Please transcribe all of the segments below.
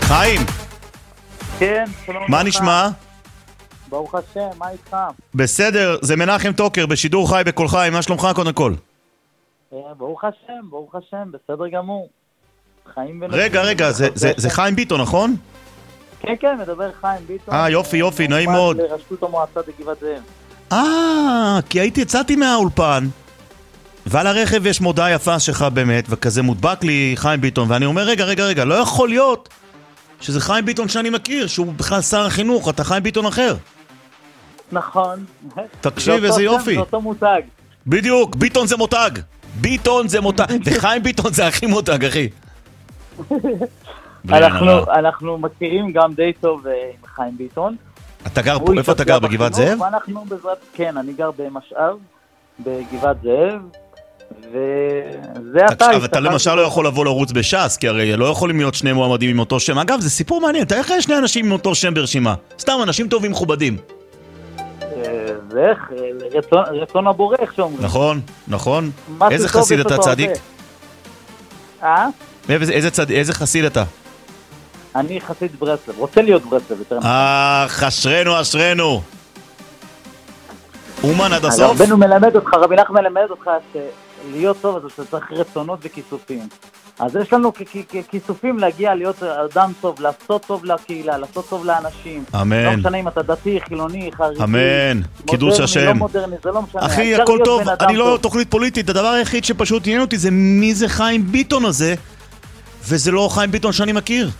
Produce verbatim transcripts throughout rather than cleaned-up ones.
חיים, כן, שלום. מה נשמע? ברוך השם, מה איתך? בסדר, זה מנחם טוקר בשידור חי בכל חי, מה שלומך קודם כל? ברוך השם, ברוך השם, בסדר גמור. חיים ונושאים. רגע, רגע, זה, זה, זה חיים ביטון, נכון? כן, כן, מדבר חיים ביטון. אה, יופי, יופי, נעים מאוד. לרשות המועצה בגבעת זאב. אה, כי הייתי, יצאתי מהאולפן, ועל הרכב יש מודעה יפה שלך באמת, וכזה מודבק לי חיים ביטון, ואני אומר, רגע, רגע, רגע, לא יכול להיות שזה חיים ביטון שאני מכיר, שהוא בכלל שר החינוך, אתה חיים ביטון אחר. נכון. תקשיב, איזה יופי. זה אותו מותג. בדיוק, ביטון זה מותג. ביטון זה מותג, וחיים ביטון זה הכי מותג, אחי. אנחנו, אנחנו מכירים גם די טוב עם חיים ביטון. אתה גר פה, איפה אתה גר? בגבעת זאב? ואנחנו בעזרת, כן, אני גר במשאב, בגבעת זאב, וזה אתה... אבל אתה למשל לא יכול לבוא לרוץ בש"ס, כי הרי לא יכולים להיות שני מועמדים עם אותו שם. אגב, זה סיפור מעניין, אתה איך יש שני אנשים עם אותו שם ברשימה? סתם, אנשים טובים מכובדים. ואיך, רצון הבורא, איך שאומרים. נכון, נכון. איזה חסיד אתה, צדיק? אה? איזה חסיד אתה? אני חסיד ברסלב, רוצה להיות ברסלב יותר. אה, אשרנו, אשרנו. אומן עד הסוף? רבנו מלמד אותך, רבי נחמן מלמד אותך שלהיות טוב, אז אתה צריך רצונות וכיסופים. אז יש לנו כיסופים להגיע להיות אדם טוב, לעשות טוב לקהילה, לעשות טוב לאנשים. אמן. לא משנה אם אתה דתי, חילוני, חרדי. אמן. קידוש השם. לא מודרני, זה לא משנה. אחי, הכל טוב, אני לא תוכנית פוליטית, הדבר היחיד שפשוט עניין אותי זה מי זה חיים ביטון הזה, וזה לא חיים ביטון שאני מכיר.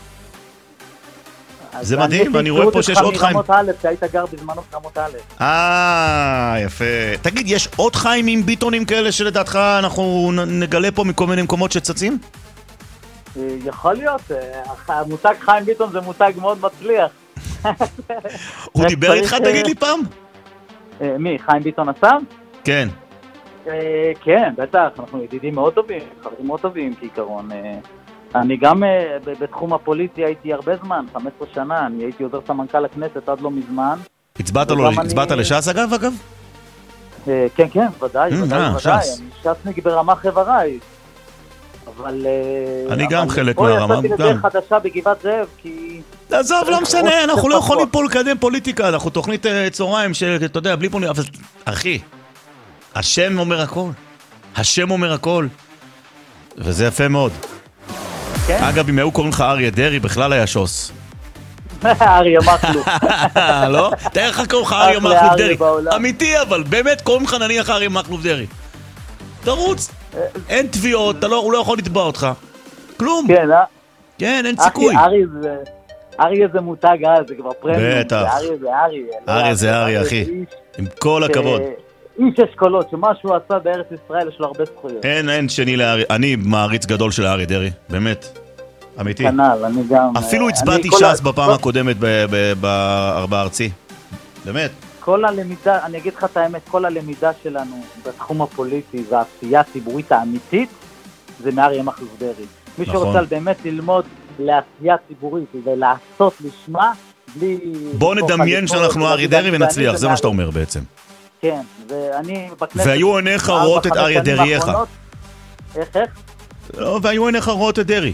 זה מדהים, ואני רואה פה שיש עוד חיים. מרמות א', שהיית גר בזמנו ברמות א'. אה, יפה. תגיד, יש עוד חיים עם ביטונים כאלה שלדעתך אנחנו נגלה פה מכל מיני מקומות שצצים? יכול להיות. המותג חיים ביטון זה מותג מאוד מצליח. הוא דיבר איתך, תגיד לי פעם? מי, חיים ביטון הסם? כן. כן, בטח, אנחנו ידידים מאוד טובים, חברים מאוד טובים כעיקרון. אני גם בתחום הפוליטי הייתי הרבה זמן, חמש עשרה שנה, אני הייתי עוזר סמנכ"ל הכנסת עד לא מזמן. הצבעת לו, הצבעת לש"ס אגב, אגב? כן, כן, ודאי, ודאי, ודאי. אני ש"סניק ברמה חבריי. אבל... אני גם חלק מהרמה. פה יצאתי לדרך חדשה בגבעת זאב, כי... עזוב, לא משנה, אנחנו לא יכולים פה לקדם פוליטיקה, אנחנו תוכנית צהריים שאתה יודע, בלי פוליטיקה, אבל אחי, השם אומר הכל. השם אומר הכל. וזה יפה מאוד. אגב, אם היו קוראים לך אריה דרי, בכלל היה שוס. אריה מקלוף. לא? תאר לך קוראים לך אריה מקלוף דרי. אמיתי, אבל באמת קוראים לך נניח אריה מקלוף דרי. תרוץ. אין תביעות, הוא לא יכול לתבוע אותך. כלום. כן, אה? כן, אין סיכוי. אריה זה מותג, זה כבר פרמיום. בטח. אריה זה אריה. אריה זה אריה, אחי. עם כל הכבוד. איש אשכולות, שמה שהוא עשה בארץ ישראל יש לו הרבה זכויות. אין, אין שני לאריה. אני מעריץ גדול של אריה דרי, באמת. אמיתי. כנ"ל, אני גם... אפילו הצבעתי ש"ס בפעם הקודמת בארבע ארצי. באמת. כל הלמידה, אני אגיד לך את האמת, כל הלמידה שלנו בתחום הפוליטי והעשייה הציבורית האמיתית, זה מאריה מכלוף דרעי. מי שרוצה באמת ללמוד לעשייה ציבורית ולעשות לשמה, בלי... בוא נדמיין שאנחנו אריה דרעי ונצליח, זה מה שאתה אומר בעצם. כן, ואני בכנסת... והיו עיניך רואות את אריה דרעייך. איך, איך? לא, והיו עיניך רואות את דרעי.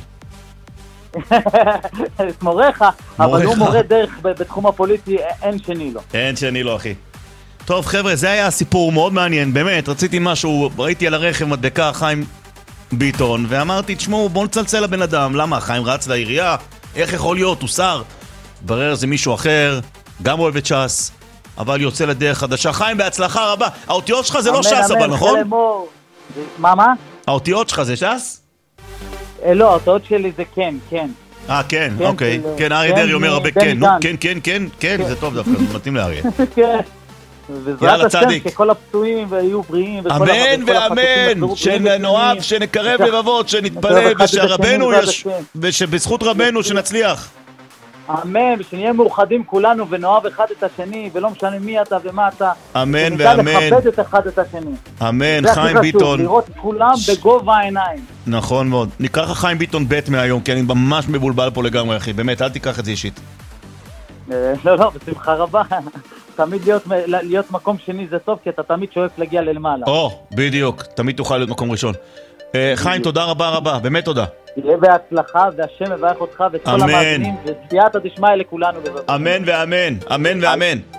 את מורך, אבל הוא מורה דרך בתחום הפוליטי, אין שני לו. אין שני לו, אחי. טוב, חבר'ה, זה היה סיפור מאוד מעניין, באמת, רציתי משהו, ראיתי על הרכב מדבקה חיים ביטון, ואמרתי, תשמעו, בואו נצלצל לבן אדם, למה? חיים רץ לעירייה? איך יכול להיות? הוא שר? ברר זה מישהו אחר, גם אוהב את ש"ס, אבל יוצא לדרך חדשה. חיים, בהצלחה רבה. האותיות שלך זה לא ש"ס, אבל נכון? מה, מה? האותיות שלך זה ש"ס? לא, האותיות שלי זה כן, כן. אה, כן, אוקיי. כן, אריה דרעי אומר הרבה כן. נו, כן, כן, כן, כן, זה טוב דווקא, זה מתאים לאריה. כן. ובעזרת השם, שכל הפצועים ויהיו בריאים. אמן ואמן, שנאהב, שנקרב לבבות, שנתפלל, ושבזכות רבנו שנצליח. אמן, ושנהיה מאוחדים כולנו ונאהב אחד את השני, ולא משנה מי אתה ומה אתה. אמן ואמן. ונדע לכבד את אחד את השני. אמן, חיים ביטון. לראות את כולם בגובה העיניים. נכון מאוד. נקרא לך חיים ביטון ב' מהיום, כי אני ממש מבולבל פה לגמרי, אחי. באמת, אל תיקח את זה אישית. לא, לא, בשמחה רבה. תמיד להיות, להיות מקום שני זה טוב, כי אתה תמיד שואף להגיע ללמעלה. או, בדיוק. תמיד תוכל להיות מקום ראשון. חיים, תודה רבה רבה. באמת תודה. יהיה בהצלחה, והשם מברך אותך ואת כל המאזינים, וסייעתא דשמיא לכולנו. אמן ואמן, אמן ואמן.